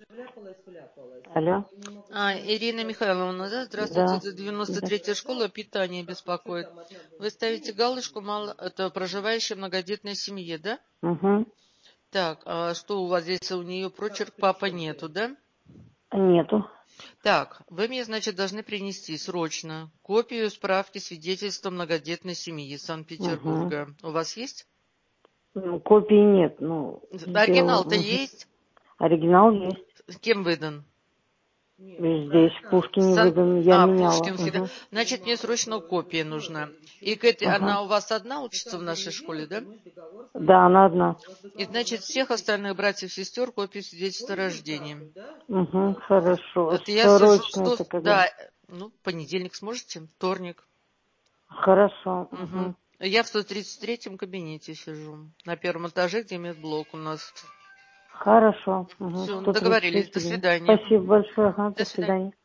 Алло. Ирина Михайловна, да? Здравствуйте, Да. это 93-я школа питания беспокоит. Вы ставите галочку это проживающая в многодетной семье, да? Угу. Так, а что у вас здесь, у нее прочерк папа нету, да? Нету. Так, вы мне, значит, должны принести срочно копию справки свидетельства многодетной семьи Санкт-Петербурга. У вас есть? Копии нет. Оригинал-то есть? Оригинал есть. Кем выдан? Здесь в Пушкине выдан, я меняла. Пушкинский, да. Значит, мне срочно копия нужна. И она у вас одна учится в нашей школе, да? Да, она одна. И, значит, всех остальных братьев-сестер копии свидетельства о рождении. Угу, хорошо. Это я Срочно сижу, это когда? да, понедельник сможете? Вторник. Хорошо. Угу. Я в 133-м кабинете сижу. На первом этаже, где медблок у нас. Хорошо. Все, 133 договорились. До кабинет. свидания. Спасибо большое. До До свидания. свидания.